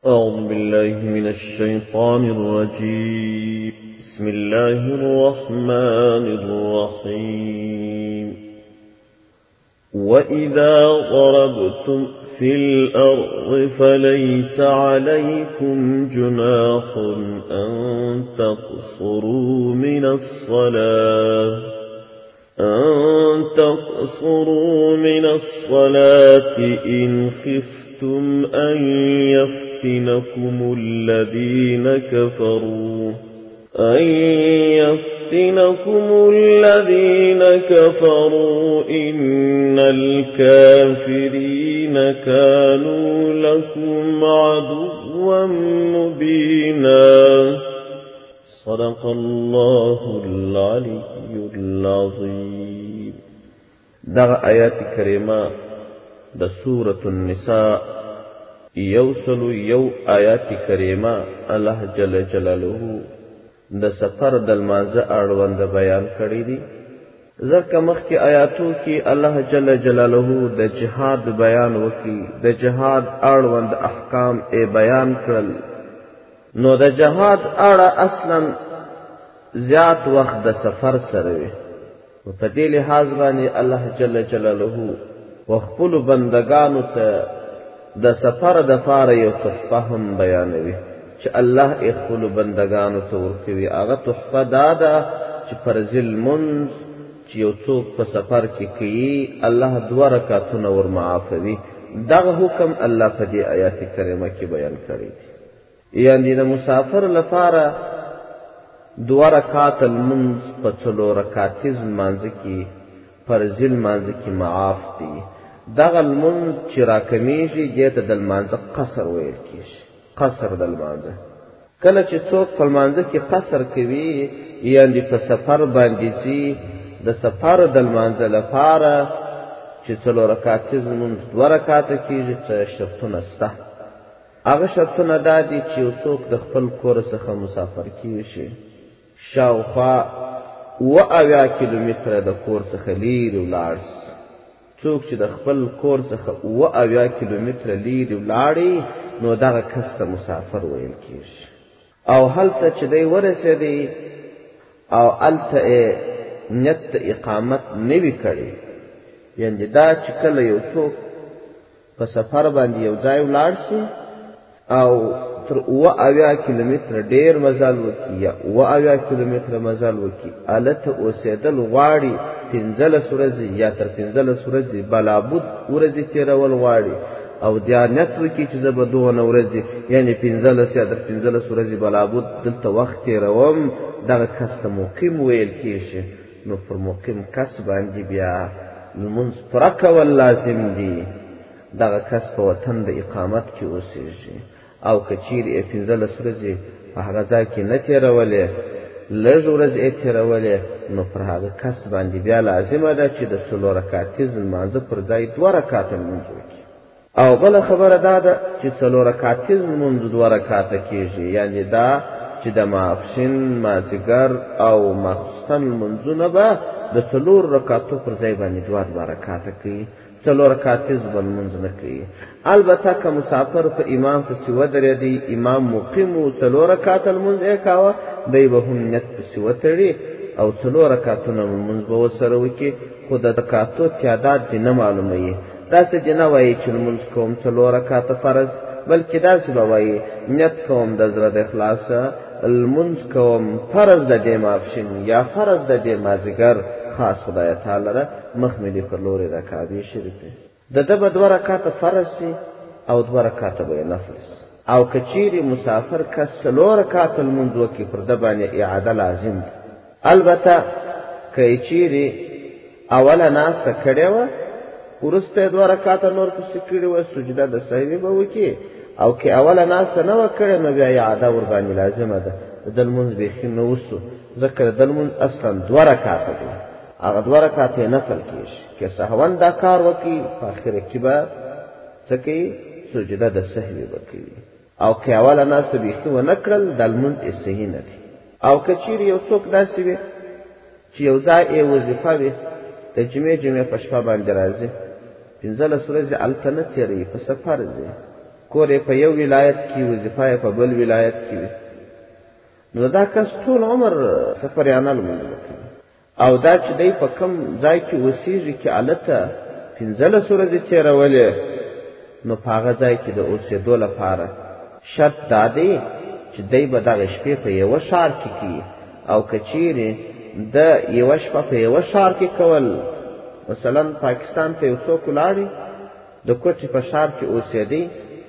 أعوذ بالله من الشيطان الرجيم. بسم الله الرحمن الرحيم. وإذا ضربتم في الأرض فليس عليكم جناح أن تقصروا من الصلاة إن خفتم أن يفتنكم الذين كفروا إن الكافرين كانوا لكم عدوا مبينا. صدق الله العلي العظيم. دغ آيات كريمة د سورة النساء یو آیات کریمه الله جل جلاله د سفر د لمانځه اړوند بیان کړی دي. ځکه مخکې آیاتو کې الله جل جلاله د جهاد بیان وکړي، د جهاد اړوند احکام بیان کړل. نو د جهاد اړه اصلا زیات وخت د سفر سره وي. په دې لحاظ باندې الله جل جلاله وخپل بندگانو ته د سفر د فار یو تحفه هم بیانوي چې الله یې خپل بندگانو ته ورکوي. هغه تحفه دا ده چې فرض المنځ چې یو څوک په سفر کې کوي الله 2 رکعتونه ور معافوي. دغه حکم الله په دې آیات کریمه کې بیان کړی دی. یعنی د مسافر لپاره 2 رکعات المنځ په 4 رکعاتیز لمانځه کې فرض المنځ کې معاف دي. دغه المنځ چې راکمیږي دې ته د لمانځه قصر ویل کېږي. قصر د لمانځه کله چې څوک په لمانځه کې قصر کوي یعنی په سفر باندې ځي، د سفر د لمانځه لپاره چې 4 رکعاتیز لمونځ 2 رکعاته کېږي څه شرطونه شته. هغه شرطونه دا دي چې یو څوک د خپل کور څخه مسافر کېږي، شاوخوا 70 کیلومتره د کور څخه لیرې ولاړ شي. څوک چې د خپل کور څخه 70 کیلومتره لیرې ولاړي نو دغه کس ته مسافر ویل کېږي. او هلته چې دی ورسېدی او هلته نیت اقامت نه وي کړی، یعنې دا چې کله یو څوک په سفر باندې یو ځای ولاړ شي او تر 70 کیلومتره ډېر مزل وکړي یا 70 کیلومتره مزل وکړي، هلته اوسېدل غواړي 15 ورځې یا تر 15 ورځې بلابود ورځې تېرول غواړي او دیانت وکړي چې زه به 2 ورځې یعنې 15 یا تر 15 ورځې بلابود دلته وخت تېروم، دغه کس ته مقیم ویل کېږي. نو پر مقیم کس باندې بیا لمونځ پوره کول لازم دي. دغه کس په وطن د اقامت کې اوسېږي او که چیرې 15 ورځې په هغه ځای کې نه تېرولې، لږ ورځې یې تېرولې، نو پر هغه کس باندې بیا لازمه ده چې د 4 رکعاتیز لمانځه پر ځای 2 رکعاته لمونځ وکړي. او بله خبره دا ده چې 4 رکعاتیز لمونځ 2 رکعاته کېږي، یعنې دا چې د ماپښین، مازدیګر او ماخوستن لمونځونه به د 4 رکعاتو پر ځای باندې 2 رکعاته کوي، 4 رکعاتیز به لمونځ نه کوي. البته که مسافر په امام پسې ودرېدی، امام مقیم و 4 رکعاته لمونځ یې کاوه، دی به هم نیت پسې وتړي او 4 رکعاتونه لمونځ به ورسره وکړي. خو د رکعاتو تعداد دې نه معلوموي. داسې دې نه وایي چې لمونځ کوم 4 رکعاته فرض، بلکې داسې به وایي نیت کوم د زړه د اخلاصه، لمونځ کوم فرض د دې ماپښین یا فرض د دې مازدیګر خاص خدای تعالی را مخ مې دې پر لورې د کعبې شریفې. د ده به 2 رکعاته فرض شي او 2 رکعاته به یې نفل شي. او که چیرې مسافر کس 4 رکعاته لمونځ وکړي پر ده باندې اعاده لازم ده. البته که چیرې اوله ناسته کړې وه وروسته 2 رکعاته نور پسې کړي وه، سجده د سهوي به وکړي. او که اوله ناسته نه وه کړې نو بیا اعاده ورباندې لازمه ده. د ده لمونځ بیخي نه وسو، ځکه د ده لمونځ اصلا 2 رکعاته دی، هغه 2 رکعاته یې نفل کېږي. که سهون دا کار وکړي په آخره کې به څه کوي؟ سجده د سهوي به کوي. او که اوله ناسته بیخي ونه کړل د لمونځ یې صحیح نه دی. او که چیرې یو څوک داسې وي چې یو ځای یې وظیفه وي، د جمعې په شپه باندې راځي 15 ورځې هلته نه تېروي، په سفر ځي کور یې په یو ولایت کې، وظیفه یې په بل ولایت کې وي، نو دا کس ټول عمر سفریانه لمونځ وکړي. او دا چې دی په کم ځای کې اوسېږي کې هلته 15 ورځې تېرولې، نو په هغه ځای کې د اوسېدو لپاره شرط دا دی چې دی به دغه شپې په یوه ښار کې کوي. او که چیرې د یوه شپه په یوه ښار کې کول، مثلا پاکستان ته یو څوک ولاړي د کوټې په ښار کې اوسېدی،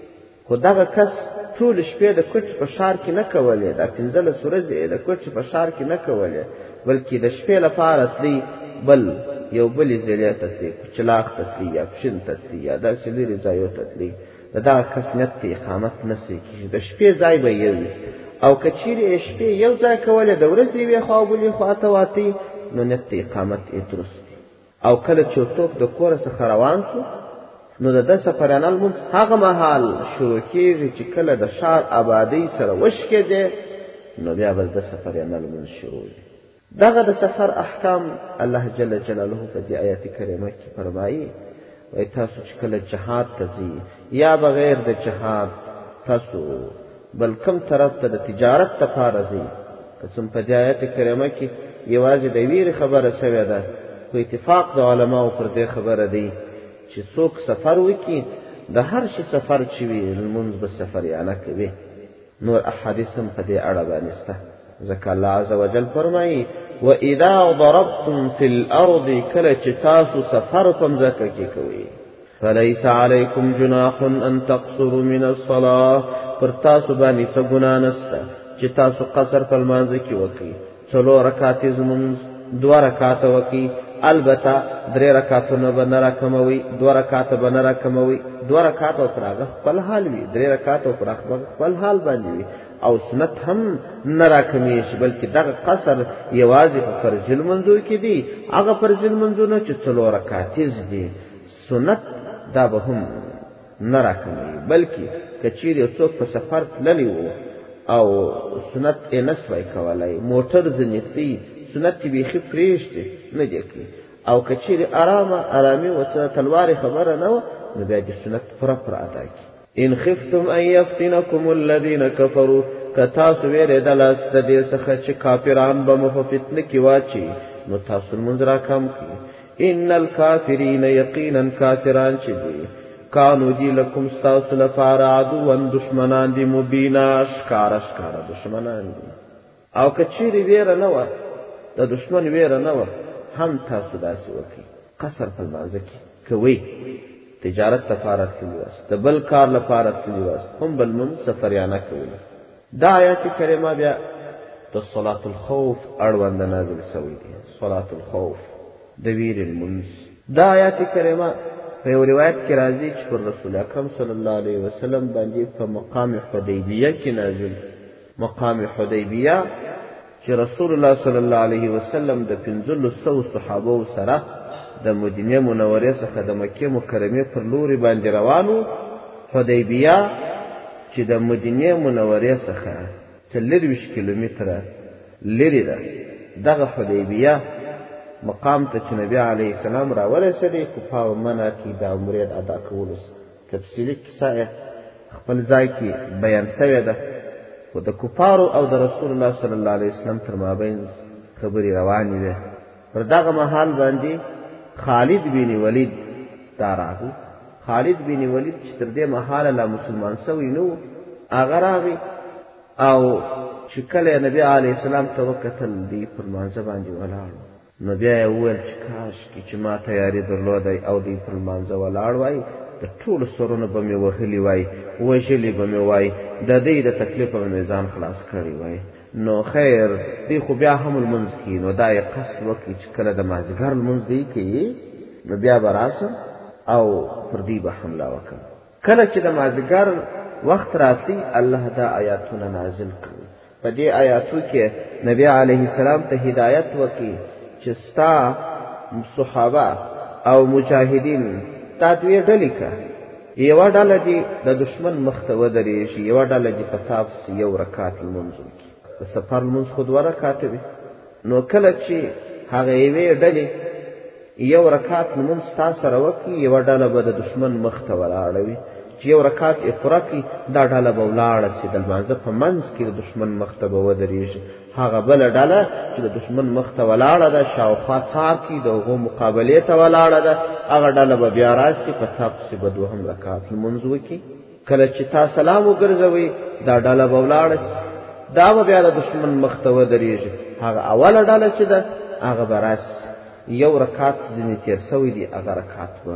خو دغه کس ټول شپې د کوټې په ښار کې نه کولې، دا 15 ورځې د کوټې په ښار کې نه کولې، بلکې د شپې لپاره تلي بل یو بلې ضلع ته تلي، کوچلاغ ته تلي یا پشن ته تلي یا داسې لرې ځایو ته تلي، د دغه کس نیت ته اقامت نه سي کېږي، د شپې ځای به یو وي. او که چیرې شپې یو ځای کولې، د ورځې یوې خوا او بلې خوا ته واتی، نو نیت ته اقامت یې درست وي. او کله چې څوک د کوره څخه روان شو، نو د ده سفریانه لمونځ هغه مهال شروع کېږي چې کله د ښار آبادۍ سره وشکېدې، نو بیا به د سفریانه لمونځ شروع وي. دغه د سفر احکام الله جل جلاله په دې آیت کریمه کې فرمایي، وایي تاسو چې کله جهاد ته ځئ یا بغیر د جهاد تاسو بل کم طرف ته د تجارت لپاره ځئ، قسم په دې آیت کریمه کې یوازې د ویرې خبره شوې ده، خو اتفاق د علماو پر دې خبره دی چې څوک سفر وکړي، د هر شي سفر چې وي لمونځ به سفریانه کوي. نور احادیث هم په دې اړه باندې شته، ځکه الله عز وجل فرمایي وَإِذَا ضَرَبْتُمْ فِي الْأَرْضِ، کله چې تاسو سفر په مځکه کې کوئ، فَلَيْسَ عَلَيْكُمْ جُنَاحٌ أَن تَقْصُرُوا مِنَ الصَّلَاةِ، پر تاسو باندې څه ګناه نشته چې تاسو قصر په لمانځه کې وکړئ، 4 رکعاتې لمونځ 2 رکعاته وکړئ، البته 3 رکعاتونه به نه راکموئ، 2 رکعاته به نه راکموئ، 2 رکعاته پر هغه خپل حال وي، 3 رکعاته پر هغه خپل حال باندې وي، او سنت هم نه راکمیږي، بلکې دغه قصر یوازې په فرض لمونځو کې دی. هغه فرض لمونځونه چې 4 رکعاتې دي، سنت دا به هم نه راکموي. بلکې که چیرې څوک په سفر تللی و او سنت یې نسوای کولی، موټر ځینې تلي، سنت یې بیخي پرېږدي نه دی کوي، او که چیرې ارامي ورسره تلوارې خبره نه وه، نو بیا دې سنت پوره ادا کړي. ان خفتم ان یفتنکم الذین کفروا، که تاسو ویرېدلاست د دې څخه چې کافران به مو په فتنه کې واچي، نو تاسو لمونځ راکم کړئ. ان الکافرین، یقینا کافران چې دي، کانو دی لکم ستاسو لپاره عدوا دشمنان دي، مبینا ښکاره دشمنان دي. او که چیرې ویره نه وه، د دشمن ویره نه وه، هم تاسو داسې وکړئ، قصر په لمانځه کې کوئ، تجارت لپاره تللي واست، د بل کار لپاره تللي واست، هم به لمونځ سفریانه کوئ. دا آیات کریمه بیا د صلاة الخوف اړونده نازل شوی دی، صلاة الخوف د ویرې لمونځ. دا آیات کریمه په یو روایت کې راځي چې پر رسول اکرم صلی الله علیه وسلم باندې په مقام حدیبیه کې نازل. مقام حدیبیه چې رسول الله صلی الله علیه وسلم د 1500 صحابه سره د مدینه منورې څخه د مکې مکرمې پر لوري باندې روانو. حدیبیه چې د مدینه منورې څخه 23 کیلومتره لري ده. دغه حدیبیه مقام ته چې نبی علیه السلام راورسېدی، کفار منع کې د عمرې ادا کولو تفصیلي کیسه خپل ځای کې بیان شوې ده، خو د کفارو او د رسول الله صلی الله علیه وسلم تر مابین خبرې روانې وې. پر دغه مهال باندې خالد بن ولید دا راغی. خالد بن ولید چې تر دې مهاله لا مسلمان شوی نه و، هغه راغی او چې کله نبی علیه السلام ته وکتل، دی پر لمانځه باندې ولاړ. نو بیا یې وویل چې کاشکې چې ما تیاري درلودی او دی پر لمانځه ولاړ وای، د ټولو سرونه به مې وهلي وای، وژلي به مې وای، د دې د تکلیفه به مې ځان خلاص کړی وای. نو خیر دی خو بیا هم لمونځ کوي، نو دا یې قصد وکړي چې کله د مازدیګر لمونځ دی کوي، نو بیا به راشم او پر دې به حمله وکړم. کله چې د مازدیګر وخت راتلی، الله دا آیاتونه نازل کړي. په دې آیاتو کې نبی علیه السلام ته هدایت وکړي چې ستا صحابه او مجاهدین دا دوی ډلې که، یوه ډله دې د دشمن مخ ته ودرېږي، یوه ډله دې په تاسو 1 رکعت لمونځ وکړي. د سفر لمونځ خو 2 رکعته وي. نو کله چې هغه یوې ډلې 1 رکعت لمونځ ستا سره وکړي، یوه ډله به د دشمن مخ ته ولاړه وي چې یو رکعت یې پوره کړي دا ډله به ولاړه سي د لمانځه په منځ کې د دشمن مخ ته به ودرېږي هغه بله ډله چې د دشمن مخ ته ولاړه ده شاوخوا څارکي د هغو مقابلې ته ولاړه ده هغه ډله به بیا راسي په تا پسې به دوهم رکعت لمونځ وکړي کله چې تا سلام وګرځوئ دا ډله به ولاړه سي دا به بیا د دشمن مخ ته ودرېږي هغه اوله ډله چې ده هغه به راسي یو رکعت ځینې تېر سوی دی هغه رکعت به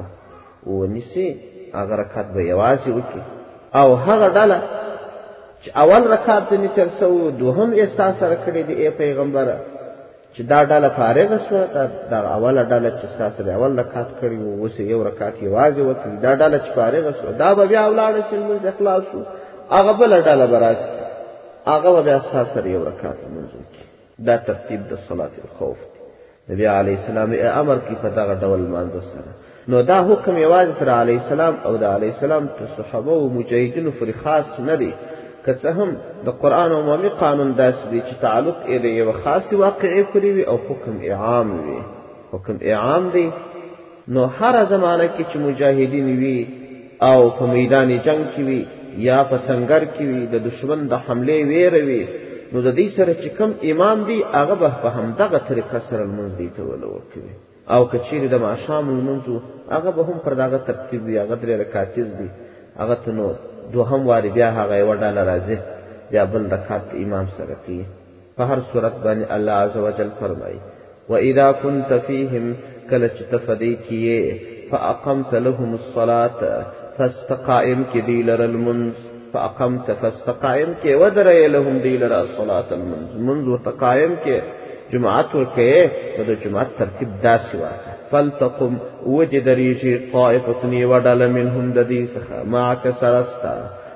ونیسي هغه رکعت به یوازې وکړي او هغه ډله چې اول رکعت ځینې تېر سوی دوهم یې ستا سره کړی دی ای پیغمبره چې دا ډله فارغه شوه دا اوله ډله چې ستا سره اول رکعت کړی و اوس یو رکعت یوازې وکړي دا ډله چې فارغه شوه دا به بیا ولاړه شي لمونځ اخلاص شو هغه بله ډله به راسي هغه به بیا ستا سره یو رکعت لمونځ وکړي دا ترتیب د صلات الخوف دی نبی علیه السلام امر کی په دغه ډول لمانځه سره نو دا حکم یوازې پر علیه السلام او د علیه السلام تر صحابه او مجاهدینو پورې خاص نه دی که څه هم د قرآن عمومي قانون داسې دی چې تعلق یې د یوه خاصې واقعې پورې وي او حکم عام وي حکم عام دی نو هره زمانه کې چې مجاهدین وي او په میدان جنگ کې وي یا په سنگر کې وي د دشمن د حملې ویره وي نو د دې سره چې کوم امام دی هغه به په همدغه طریقه سره لمونځ دی ته ورکوي او که چیرې د ماښام لمونځ هغه به هم پر دغه ترتیب وي هغه 3 رکعتیز دی هغه ته نو دوهم واري بیا هغه یوه ډله راځي بیا بل رکعت امام سره کوي په هر صورت باندې الله عز وجل فرمایي واذا كنت فيهم کله چې ته فدی کیې فاقمت لهم الصلاه فاستقائم کې دی لره المنځ فاقمت فاستقائم کې ودرې لهم دی لره الصلاه المنځ منځ وتقائم کې جماعت ورکې د جماعت ترتیب داسې واخله فلتقم وجد ريجي طائفة ودل منهم ددي سخا معك سرستا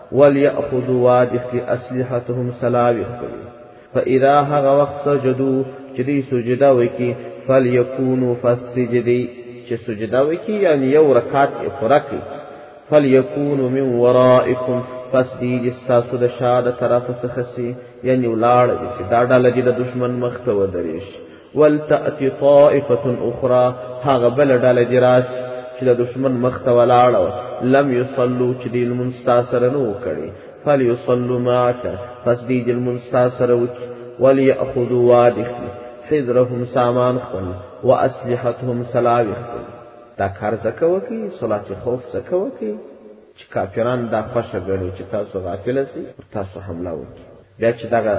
وليأخذوا وادخ أسلحتهم سلاوخ فإذا هغا وقت سجدوا جدي سجدا وكي فليكونوا فالسجدي چه سجدا وكي يعني يو ركات افرقي فليكونوا من ورائكم فسدي جستاسو د شاد طرف سخسي يعني ولار جسي دادا لجد دشمن مختو دريش ولتأتي طائفة أخرى هاغ بل ډال جراس چې د دشمن مخ ته ولاړو لم يصلوا چې دې المنستاثر نو کړي فليصلوا معك پس دې المنستاثر وکړي وليأخذوا وادخ حذرهم سامان خپل واسلحتهم سلاوي خپل دا کار زکه وکړي صلات خوف زکه وکړي چې کافران دا خوښه ګڼي چې تاسو غافل سي تاسو حمله وکړي بیا چې دغه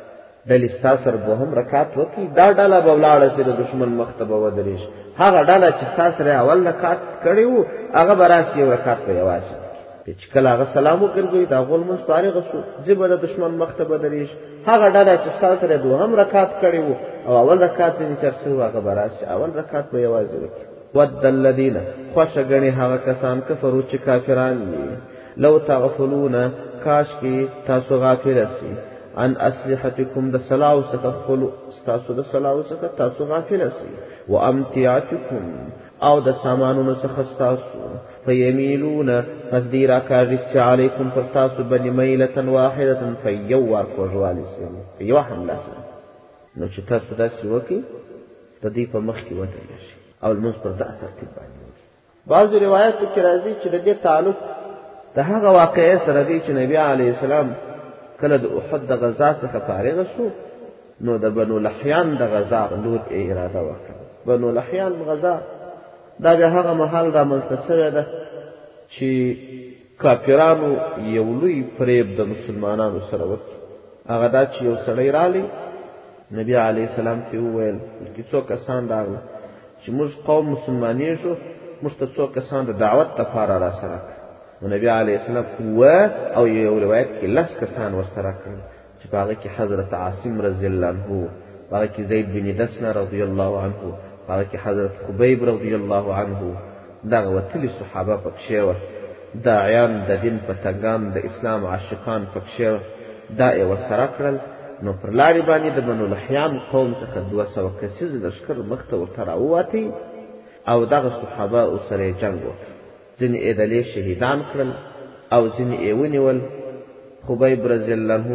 بل استاسر به هم رکعت وکي دا ډاله به ولاړه سي د دشمن مخ ته به ودرېږي هغه ډاله چې استاسر اول رکعت کړی وو هغه به راسي یو رکعت به یوازې چې کله هغه سلام وکړي دا غول مونږ فارغ شو زیبه د دشمن مخ ته به ودرېږي هغه ډاله چې استاسر دوهم رکعت کړی وو او اول رکعت یې ترسو هغه به راسي اول رکعت به یوازې وکي ود الذين خوشګنی هغه کسان کفرو چې کافران دي لو تغفلون کاش کی تاسو غافل سي عن اسلحتكم د سلاو ستخلو تاسو د سلاو څخه تاسو غافل سي وامتعتكم او د سامانونو څخه تاسو فيميلون فزديرا كارس عليكم فرتاسو بني ميلة واحدة فيوار کوجوالي سي یو حمله سره نو چې تاسو داسې وکي د دې په مخ کې ودرېږئ شي او المنځ پر دغه ترتیب باندې بعض روایتو کې راځي چې د دې تعلق د هغه واقعې سره دی چې نبی عليه السلام کله د احد د غزا څخه فارغ شو نو د بنو لحیان د غزا لور اراده وکړه بنو لحیان غزا دا به هغه محل را منځته ده چې کافرانو یو لوی فریب د مسلمانانو سره وکړي هغه دا چې یو سړی رالی نبی علیه السلام ته وویل چې څو کسان راغله چې موږ قوم مسلمانې شو موږ ته څو کسان د دعوت لپاره را سره نبی علیه السلام او یو روایت کې 10 کسان ورسره کړل چې هغه کې حضرت عاصم رضی الله عنه هغه کې زید بن دسنه رضی الله عنه هغه کې حضرت خبیب رضی الله عنه دا وتلی صحابه پکښې و داعیان د دین پتنګان د اسلام عاشقان پکښې دا یې ورسره کړل نو پر لارې باندې د بنو لحیان قوم څخه 200 کسیز لشکر مخته ورته راووتې او دغه صحابه سره جنگ وکړ ځینې یې دلې شهیدان کړل او ځینې یې ونیول خبیب رضی الله عنه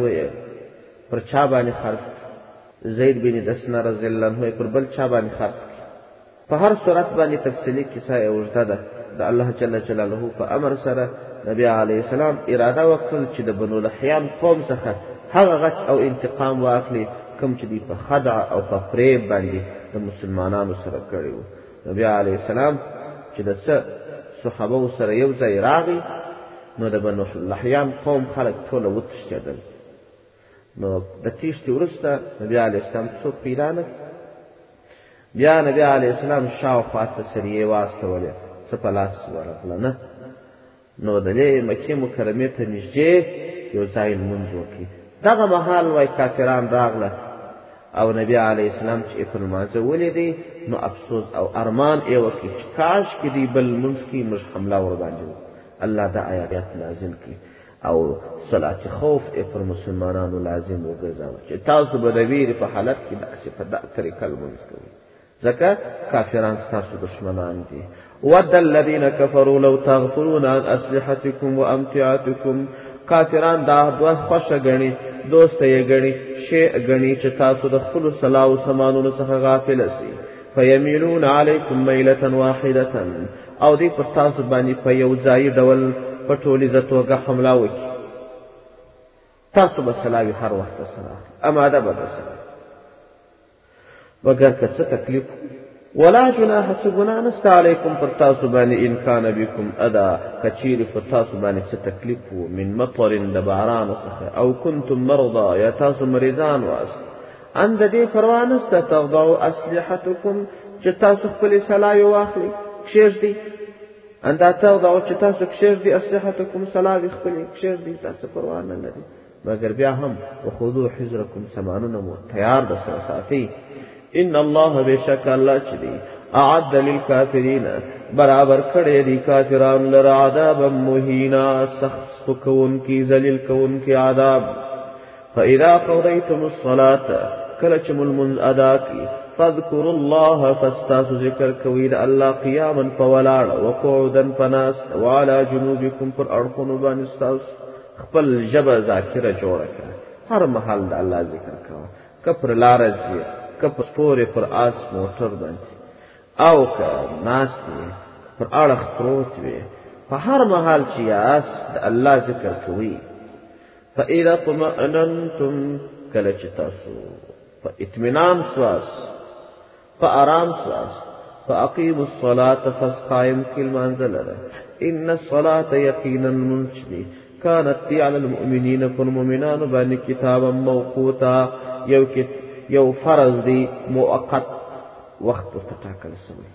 پر چا باندې خرڅ زید بن دسنه رضی الله عنه پر بل چا باندې خرڅ په هر صورت باندې تفصیلی کیسه اوږده ده د الله جل جلاله په امر سره نبی علیه السلام اراده وکړل چې د بنو لحیان قوم څخه هغه غچ او انتقام واخلي کوم چې دوی په خدع او په فریب باندې د مسلمانانو سره کړی وو. نبی علیه السلام چې د څه صحابه سره یو ځای راغی نو د بنو لحیان قوم خلک ټوله وتښتېدل. نو د تیښتې وروسته نبی علیه السلام څوک پیدا نه بیا نبی علیه السلام شاوخوا ته سریې واستولې څه په لاس ورغله نه. نو د دې مکې مکرمې ته نږدې یو ځای لمونځ وکړي. دغه مهال وای کافران راغله او نبی علیه السلام چې په لمانځه ولیدی نو افسوس او ارمان یې وکړي چې کاش کې دی بل لمونځ کې موږ حمله ورباندې الله دا آیات نازل کړي او صلات خوف پر مسلمانانو لازم وګرځاوه چې تاسو به د ویرې په حالت کې داسې په دغه طریقه لمونځ کوئ ځکه کافران ستاسو دشمنان دي. ود الذین کفروا لو تغفلون عن اسلحتکم وامتعتکم کافران دا دوه خوښه ګڼي دوست یې ګڼي شی ګڼي چې تاسو د خپلو سلاح او سامانونو څخه غافل سئ فیمیلون علیکم میلة واحدة او دی پر تاسو باندې په یو ځای ډول په ټولیزه توګه حمله وکړي. تاسو به سلاوي هر وخت سره اماده به سره وگر که څه تکلیف ولا جناح چې ګناه نشته علیکم پر تاسو باندې ان کان بکم ادا کچیر پر تاسو باندې څه تکلیف وو من مطر د باران څخه او کنتم مرضى یا تاسو مریضان واست ان د دې پروا نشته تغضوا اسلحتکم چې تاسو خپل سلاوي واخلي کښېږدي ان دا تغضوا چې تاسو کښېږدي اسلحتکم سلاوي خپل کښېږدي تاسو پروا نه لري مگر بیا هم وخذوا حذرکم سامانونه مو تیار د سره ساتي. ان الله بشک الله چې دی اعد للکافرین برابر کړی دی کافرانو لره عذاب مهینا سخت سپکون کی ذلیل کون کی عذاب. فاذا قضیتم الصلاة کله چې مونږ ادا کی فذكروا الله فاستاسو ذکر کوي د الله قیاما فولاړ وقعودا فناس وعلى جنوبکم پر اړخونو باندې استاسو خپل جبه ذاکره جوړه کړه هر محل د الله ذکر کوه کفر لارځي کپ سپورې پر آس موټر باندې او که ناست وي پر اړخ پروت وي په هر محال چې یاس د الله ذکر کوي. فاذا اطمأننتم کله چې تاسو په اطمینان سواس په آرام سواس فاقیموا الصلاة فاسقائم کی المنزل لره ان الصلاة یقینا منشدی كانت على المؤمنین پر مؤمنان باندې کتابا موقوتا یو فرض دی موقت وخت ورته ټاکل شوی.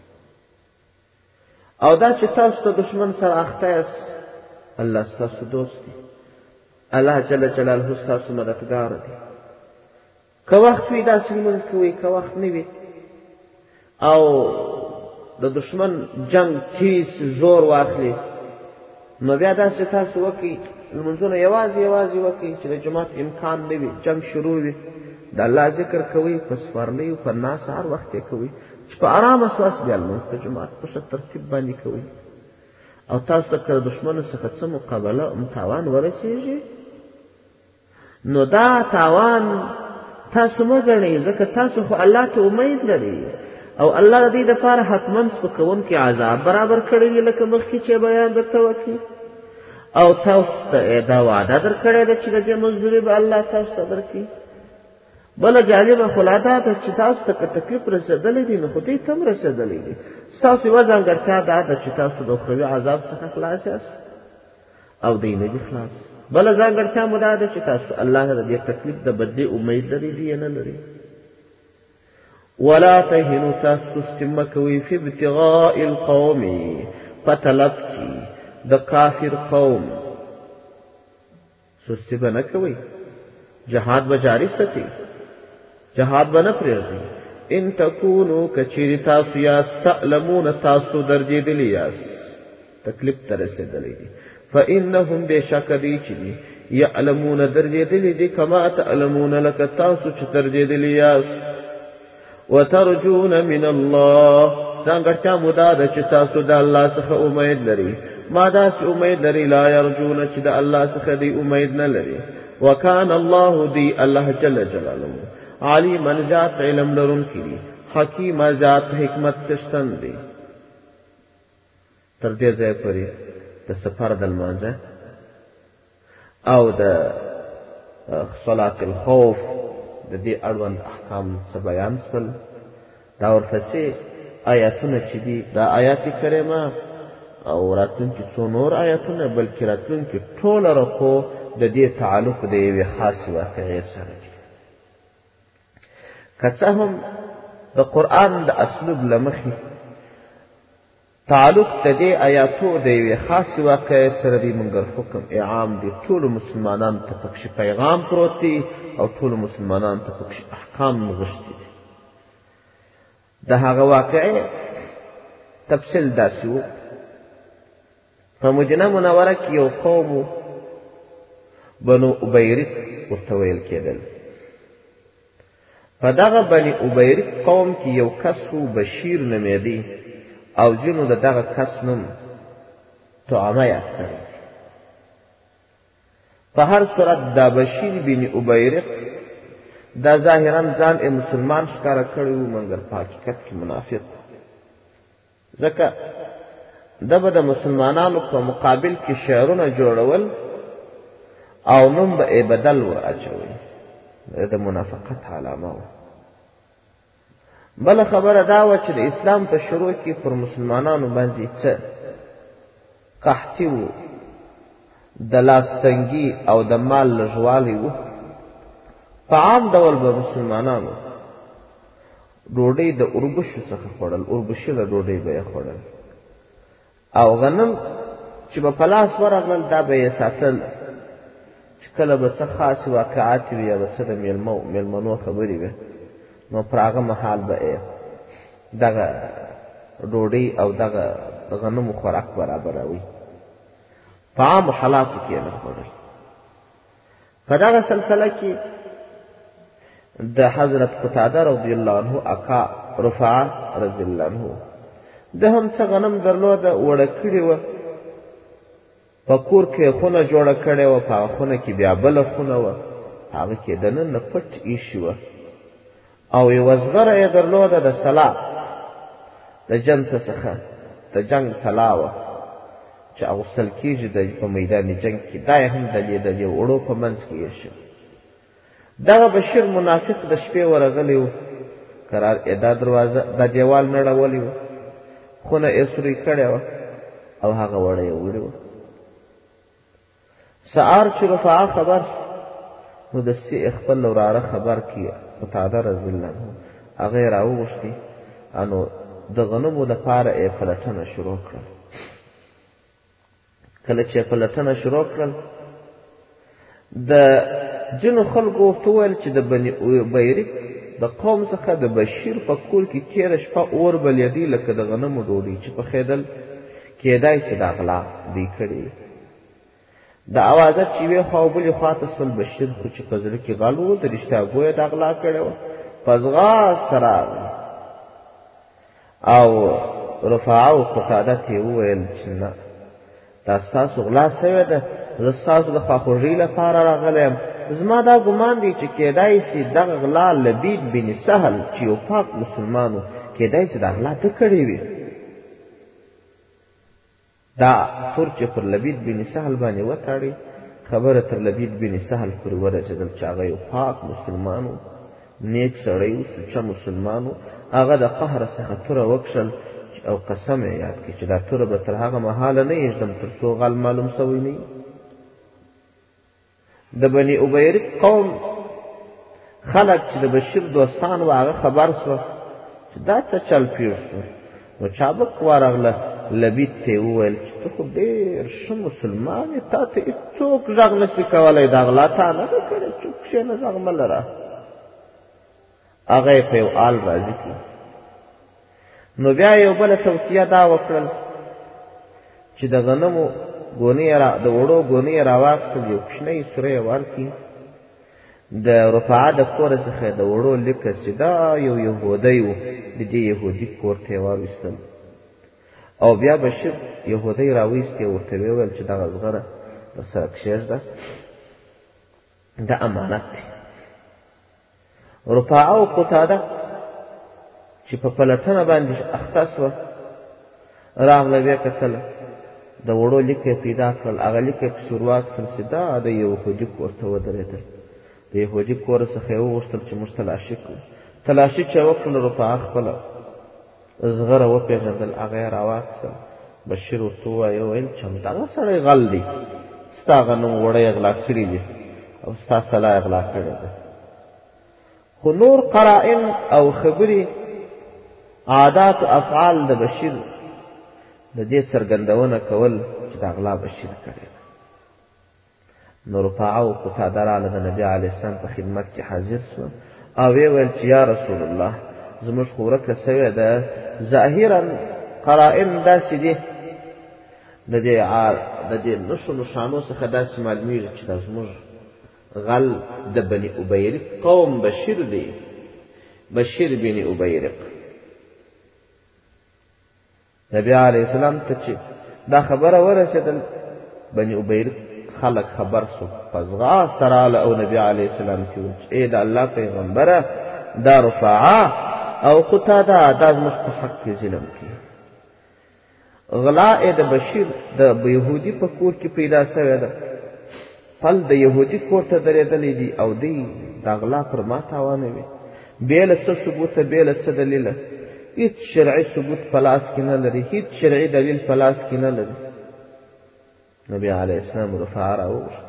او دا چې تاسو ته دشمن سره اخته یاست الله ستاسو دوست دی الله جل جلاله ستاسو مددگار دی. که وخت وي داسې لمونځ کوئ که وخت نه وي او د دشمن جنگ تیز زور واخلي نو بیا داسې تاسو وکړئ لمونځونه یوازې وکړئ چې د جماعت امکان نه وي جنگ شروع وي د الله ذکر کوي په سپرلی او په ناس هر وخت کوي چې په آرام اساس بیا لمونځ د جماعت په ترتیب باندې کوي. او تاسو ته د دشمن څخه څه مقابله تاوان ورسیږي نو دا تاوان تاسو مه ګڼئ ځکه تاسو خو الله ته امید لرئ او الله د دې دپاره حتما سپکونکي عذاب برابر کړی لکه مخکې چې بیان درته وکړي او تاسو ته دا وعده درکړې ده چې د دې مزدوري به الله تاسو ته درکړي. بله جالبه خلا دا ده چې تاسو ته که تکلیف رسېدلی دی نو خو دې ته هم رسېدلی دی ستاسو یوه ځانګړتیا دا ده چې تاسو د اخروي عذاب څخه خلاص یاست او دی نه دي خلاص. بله ځانګړتیا مو دا ده چې تاسو الله د دې تکلیف د بدلې امید لري دی نه لري. ولا تهنوا تاسو سستی مه کوئ فی ابتغاء القوم په طلب کې د کافر قوم سستی به نه کوئ جهاد به جاری ساتئ جهاد به نه پرېږدئ. ان تکونو کچیرې تاسو یاست تعلمون تاسو درجېدلي یاست تکلیف ته رسېدلی دي فانهم بېشکه دی چې دي یعلمون درجېدلي دي کما تعلمون لکه تاسو چې درجېدلي یاست. وترجون من الله ځانګړتیا مو دا ده چې تاسو د الله څخه امید لرئ ما داسې امید لرئ لا یرجون چې د الله څخه دی امید نه لري. وکان الله دی الله جل جلاله علیما ذات علم لرونکی دی حکیم ذات حکمت تشتن دی. تر دې ځای پورې د سفر د لمانځه او د صلات الخوف د دې اړوند احکام څه بیان شول. دا ورپسې آیاتونه چې دي دا آیات کریمه او راتلونکي څو نور آیاتونه بلکې راتلونکي ټوله رکوع د دې تعلق د یوې خاصې واقعې سره دي. که څه هم د قرآن د اسلوب له مخې تعلق د دې آیاتو د یوې خاصې واقعې سره دی، مګر حکم عام دی، ټولو مسلمانانو ته پکښې پیغام پروت دی او ټولو مسلمانانو ته پکښې احکام نغښتي دي. د هغه واقعې تفصیل داسې و. په مدینه منوره کې یو قوم بنو ابیرق ورته ویل کېدل. په دغه بني ابیرق قوم کې یو کس و بشیر نومېدی او ځینو د دغه کس نوم طعمه یاد کړی دی. په هر صورت دا بشیر بن ابیرق دا ظاهرا ځان مسلمان ښکاره کړی و، مګر په حقیقت کې منافق و. ځکه ده به د مسلمانانو په مقابل کې شعرونه جوړول او نوم به یې بدل ور اچوي. د منافقت علامه و. بله خبره دا وه چې د اسلام په شروع کې پر مسلمانانو باندې څه قحطي و، د لاستنګي او د مال لږوالی و. په عام ډول به مسلمانانو ډوډۍ د اوربشو څخه خوړل، اوربشله ډوډۍ به یې خوړل، او غنم چې به په لاس ورغلل دا به یې ساتل، چې کله به څه خاصې واقعات وي یا به څه د میلمنو خبرې وي نو پر هغه مهال به یې دغه ډوډۍ او دغه غنمو خوراک برابروي. په عامو حالاتو کې یې نه خوړل. په دغه سلسله کې د حضرت قتاده رضی الله عنه اکا رفاعه رضی الله عنه ده هم څه غنم درلوده، وړه کړې وه. په کور کې خونه جوړه کړې وه، په هغه خونه کې بیا بله خونه وه، هغه کې دننه پټ ایښي وه. او یوه زغره یې درلوده د سلا د جنس څخه د جنگ سلا وه چې اغوستل کېږي په میدان جنگ کې. دا یې هم د یو وړو په منځ کې ایښی. دغه بشیر منافق د شپې ورغلی و، قرار یې دا دروازه دا دیوال نړولی و، خونه یې سوري کړې وه او هغه وړه یې وړې وه. سهار چې رفاعه خبر شو نو دستي خپل وراره خبر کړي قتاده رضی الله عنه، هغه یې راوغوښتي نو د غنمو دپاره یې پلټنه شروع کړل. کله چې یې پلټنه شروع کړل د ځینو خلکو ورته وویل چې د بني ابیرق د قوم څخه د بشیر په کور کې تېره شپه اور بلېدی لکه د غنمو ډوډۍ چې پخېدل، کېدای چې د غلا دی کړي. د اوازه چې یوې خوا او بلې خوا ته سول، بشیر خو چې په زړه کې غل و، د رښتیا ګویه د غلا کړې وه، په ځغاسته راغی او رفاعه او قتاده ته یې وویل چې نه، دا ستاسو غلا سوې ده، زه ستاسو د خواخوږۍ لپاره راغلی یم. زما دا ګمان دی چې کېدای شي دغه غلا لبید بن سهل چې یو پاک مسلمان و، کېدای شي دا غلا ده کړې وي. دا تور چې پر لبید بن سهل باندې وتاړي، خبره تر لبید بن سهل پورې ورسېدل چې هغه یو پاک مسلمان و، نیک سړی و، سوچه مسلمان و. هغه د قهر څخه توره وکښل او قسم یې یاد کړي چې دا توره به تر هغه مهاله نه ایږدم تر څو غل معلوم سوی نه. د بني ابیرق قوم خلک چې د بشیر دوستان و هغه خبر سوه چې دا څه چل پېښ شو. نو چابک ورغله لبید ته یې وویل چې ته خو ډېر ښه مسلمان یې، تا ته هېڅوک غږ نشي کولی، دا غلا تا نه ده کړې، چوپ کښېنه غږ مه لره. هغه یې په یو آل راضي کړه. نو بیا یو بله توصیه دا وکړل چې د غنمو د وړو ګونۍ یې راواخیستل، یو کوچنی سوره یې ورکړي. د رفاعه د کوره څخه د وړو لیکه چې دا یو یهودی و، د دې یهودي کور ته یې واویستل او بیا بشیر یهودی راویستې ورته ویې ویل چې دغه زغره درسره کښېږده، دا امانت دی. رفاعه او قتاده چې په پلټنه باندې اخته سوه راغله، ویې کتله د وړو لیکه پیدا کړل، هغه لیکه په شروعات سلسله د یهودي کور ته ودرېدل. د یهودي کور څخه یې وغوښتل چې موږ تلاشي کړو. تلاشي چې وکړل رفاعه خپله زغره وپېژندل، هغه یې راواخیستل. بشیر ورته وویل چې همدغه سړی غل دی، ستا هغه نوم وړی اغلا کړي دي او ستا سلا اغلا کړې ده. خو نور قرائن او خبرې عادات او افعال د بشیر د دې څرګندونه کول چې د اغلا بشیر کړی ده. نو رفاعه او قتاده راله د نبي علیه السلام په خدمت کې حاضر سوه او ویې ویل چې یا رسول الله زموږ خو ورکه سوې ده، ظاهرا قرائن داسې دي د دې نښو نښانو څخه داسې معلومیږي چې دا زموږ غل د بني ابیرق قوم بشیر دی، بشیر بن ابیرق. نبی علیه السلام ته چې دا خبره ورسېدل، بني ابیرق خلق خبر سو، پس غاست راله او نبی علیه السلام ته وویل چې ای د الله پیغمبره دا رفاعه او قتاده دا زموږ په حق کې ظلم کوي. غلا د بشیر د یهودي په کور کې پیدا شوې ده، پل د یهودي کور ته درېدلی دي او دی دا غلا پر ما تاوانوي، بې له څه ثبوته، بې له څه دلیله، هیڅ شرعي ثبوت په لاس کې نه لري، هیڅ شرعي دلیل په لاس کې نه لري. نبی علیه السلام رفاعه راوغوښته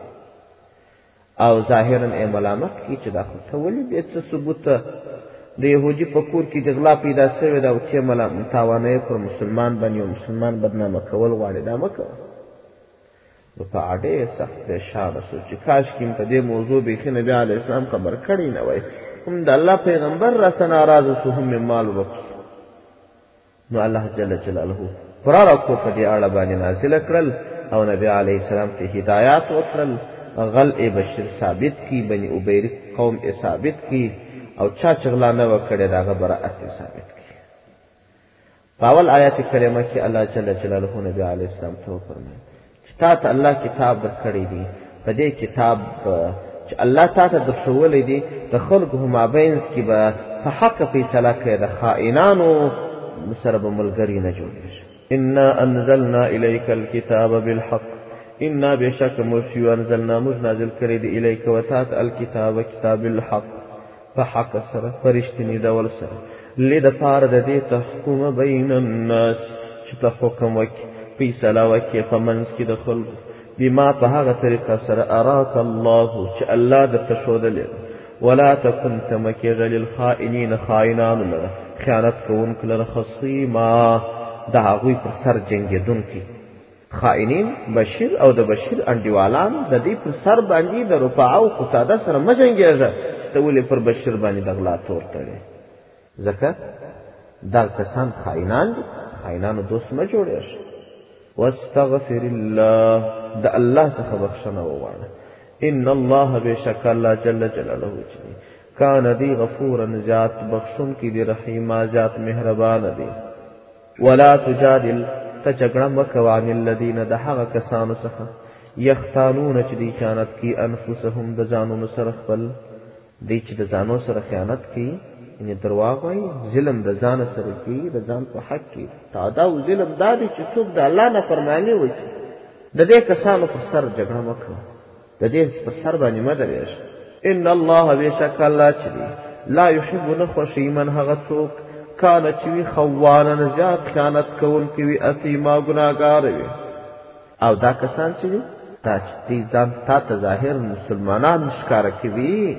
او ظاهرا یې ملامت کړي چې دا خو ته ولې بې څه ثبوته د یهودي په کور کې د غلا پیدا شوې ده او ته متاوانه پر مسلمان باندې او مسلمان بدنامه کول غواړې، دا مه کوه. رفاعه ډېر سخت پریشانه شو چې کاشکې په دې موضوع بیخي نبي علیه السلام خبر کړی نه وای، هم د الله پیغمبر راسه ناراضه شو، هم یې مال ورک شو. نو الله جل جلاله قرآن کو په دې اړه باندې نازله کړل او نبی علیه السلام ته هدایات وکړل، غل بشیر ثابت کی، بني ابیرق قوم ثابت کی او چا چغلا نه وکړي داغه براءت ثابت کی. په اول آیات کریمه کې الله جل جلاله نبی علیه السلام ته فرمایي چې تا ته الله کتاب درکړی دی، په دې کتاب چې الله تا ته درښولی دی د خلکو مابینځ کې به په حق فیصله کوي، د خائنانو سره به ملګري نه جوړېږي. انا انزلنا الیک الکتاب بالحق، انا بشک موږ انزلنا موږ نازل کړی دی الیک و تا ته الکتاب کتاب الحق په حق سره، په رښتیني ډول سره، لدپاره د دې تحکم بین الناس چې ته حکم وکړې، فیصله وکړې په منځ کې د خلکو، بما په هغه طریقه سره اراک الله چې الله درته ښودلی ده، ولا تکن ته مه کېږه للخائنین خائنانو لره، خیانت کوونکو لره، خصیما د هغوی پر سر جنګېدونکي. خائنین بشیر او د بشیر انډیوالان د دې پر سر باندې د رفاعه او قتاده سره مه جنګېږه چې ته ولې پر بشیر باندې د غلا تور تړې، ځکه دا کسان خائنان دي، خائنانو دوست مه جوړېږه. واستغفر الله، د الله څخه بخښنه وغواړه، ان الله بشک الله جل جلاله کان دی غفورا ذات بخشن کی دی رحیما ذات مهربان دی. ولا تجادل تجګړه مکوه عن الذین د هغه کسانو څخه یختانون چې دی خیانت کی انفسهم د ځانونو سره خپل، دی چې د ځانو سره خیانت کی یعنی درواغ وایي، ظلم د ځان سره کی، د ځان په حق کی تعدا او ظلم دا دی چې څوک د الله نه فرمانی وکړي، د دې کسانو پر سر جګړه مکوه، د دې پر سر باندې مه درېږه. ان الله بشک الله چې دی لا یحب نه خوښوي من هغه څوک کانه چې وي خوانا زیات خیانت کوونکي وي، اثیما ګناهګار وي. او دا کسان چې وي دا چې دی ځان تا ته ظاهر مسلمانان ښکاره کوي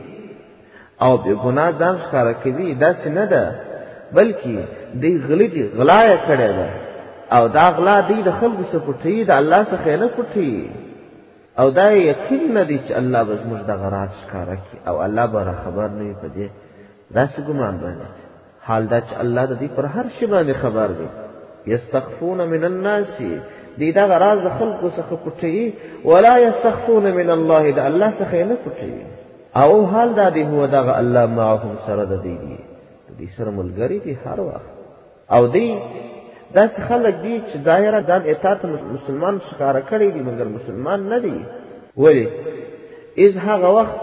او بې ګناه ځان ښکاره کوي، داسې نه ده، بلکې دی غلی دی، غلا یې کړې ده او دا غلا دی د خلکو څخه پټوي، د الله څخه یې نه پټوي، او دا یقین نه دی چې الله به زموږ دغه راز ښکاره کړي او الله به را خبر نه وي په دې داسې ګمان باندې. حال دا چې الله د دې پر هر شي باندې خبر دی. یستخفون من الناس، دی دغه راز د خلکو څخه پټوي، ولا یستخفون من الله، د الله څخه یې نه پټوي. او حال دا دی هو دغه الله معهم سره د دې سره ملګری دی هر وخت. او دی داسې خلک دي چې ظاهره ځان اطاعت مسلمان ښکاره کړی دي مګر مسلمان نه دي. ولې؟ اذ هغه وخت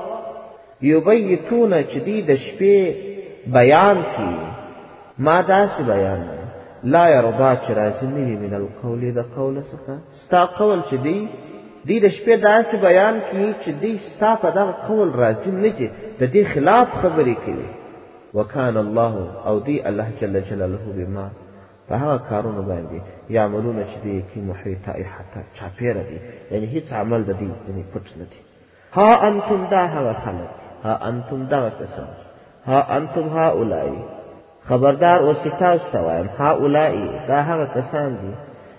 یبیتون چې دی د شپې بیان کی، ما داسې بیان لا يرضا چې راضي نه وي من القول د قول څخه ستا قول چې دی د شپې داسې بیان کړي چې دی ستا په دغه قول راضي نه دي د دې خلاف خبرې کوي وکان الله او دی الله جل جلاله بما په هغه کارونه باندې یعملونه چې دی کې محیطه احاطه چاپیره دي یعنی هیڅ عمل د دې یعنی پټ نه دي ها انتم دا هغه خلک ها انتم دا کسان ها انتم هؤلاء خبردار او ستاسو ته وایم هؤلاء دا هغه کسان دي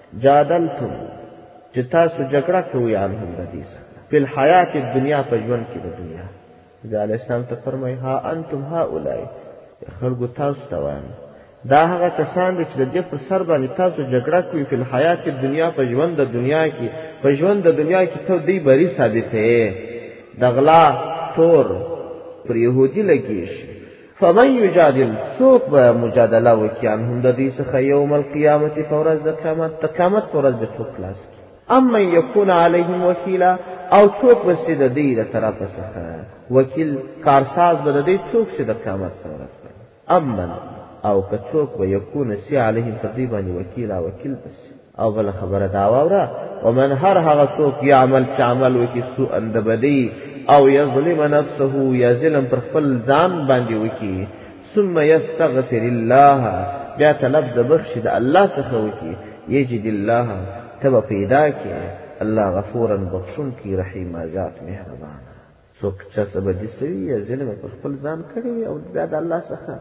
جادلتم چې تاسو جګړه کوئ عنهم د دې سره په حیات دنیا په ژوند کې د دنیا د اسلام ته فرمایي ها انتم هؤلاء خلکو تاسو ته وایم دا هغه کسان دي چې د دې پر سر باندې تاسو جګړه کوئ په حیات دنیا په ژوند د دنیا کې په ژوند د دنیا کې ته دی بری ثابته د غلا تور پر يهودي لګیش فمن یجادل څوک به مجادله وکړي عنهم د دې څخه یوم القیامت فورز د قیامت فورز به څوک خلاص کړي اما یکون علیهم وکیلا او څوک به سي د دې له طرفه څخه وکیل کارساز به د دې څوک سي د قیامت فورز امن او که څوک به یکون سي علیهم فدی باندې وکیلا وکیل بس او بل خبره دا واوره ومن هر هغه څوک یعمل چې عمل وکي سوء اند بدی او یظلم نفسه یا ظلم پر خپل ځان باندې وکي ثم یستغفر الله بیا طلب د بخښ د الله څخه وکي یجد الله تبا پیدا کی الله غفورا بخشون کی رحیم ذات مهربان څوک چې سبب دي سوي یا ظلم پر خپل ځان کړی او بیا د الله څخه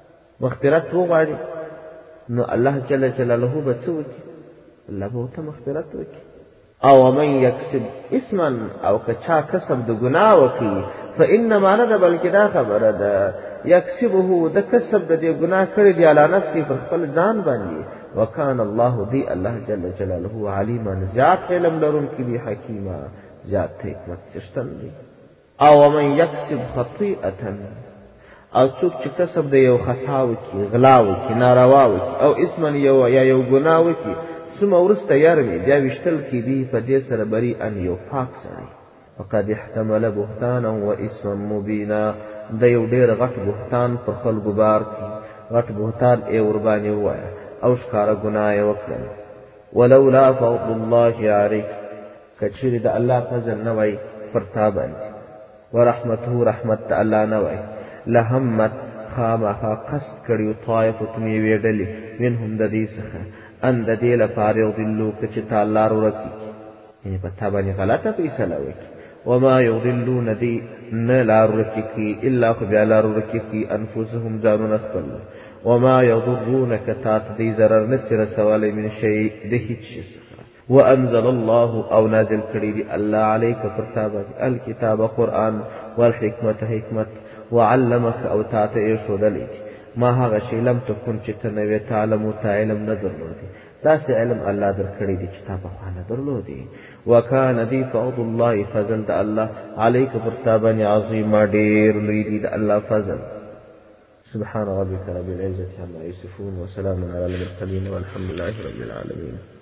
مغفرت وغواړي نو الله جل جلاله به څه وکي الله به ته مغفرت وکي او من یکسب اسما او کچا کسب د ګناه وکي فانما نه بلکې دا خبره ده یکسبه د کسب د ګناه کړی دی علی نفسه پر خپل ځان باندې وکان الله دی الله جل جلاله علیما ذات علم لرونکی دی حکیما ذات حکمت چشتن دی او من یکسب خطیئه او څوک چې کسب د یو خطا وکي غلا وکي ناروا وکي او اسما یو ګناه وکي ثم ورسته يرمي بیا وشتل کی دی په دې سره بری ان یو پاک سره فقد احتمل بهتانا و اسما مبینا د یو ډیر غټ بهتان پر خلکو بار کی غټ بهتان ای ور باندې وای او ښکارا ګناه وکړه ولولا فضل الله عليك کچری د الله فضل نه وای پر تا باندې ورحمته رحمت الله نه وای لهمت خامخا قصد کړیو طائفه می ویډلی منهم د دې څخه ان د دې لپاره یضلوا چې تعالی ورکی یعنی په تا باندې غلطه فیصله وکړي وما يضلون دي نه لار ورکی الا خو بیا لار ورکی انفسهم ځانونه خپل وما يضرونك تات دي ضرر نسر سوال من شيء د هیڅ وانزل الله او نازل کړي دي الله عليك فرتابه الكتاب قران والحکمت حکمت وعلمك او تاته شودلې ما هغه شی لم تكن چې تنوي تعلم او علم نه درلودي دا سه علم الله درکړي دي چې تاسو نه درلودي وکانه دی فضل الله فضل د الله عليك فرتابه عظیم ډیر لوی دي د الله فضل سبحان ربك رب العزة عما يصفون وسلام على المرسلين والحمد لله رب العالمين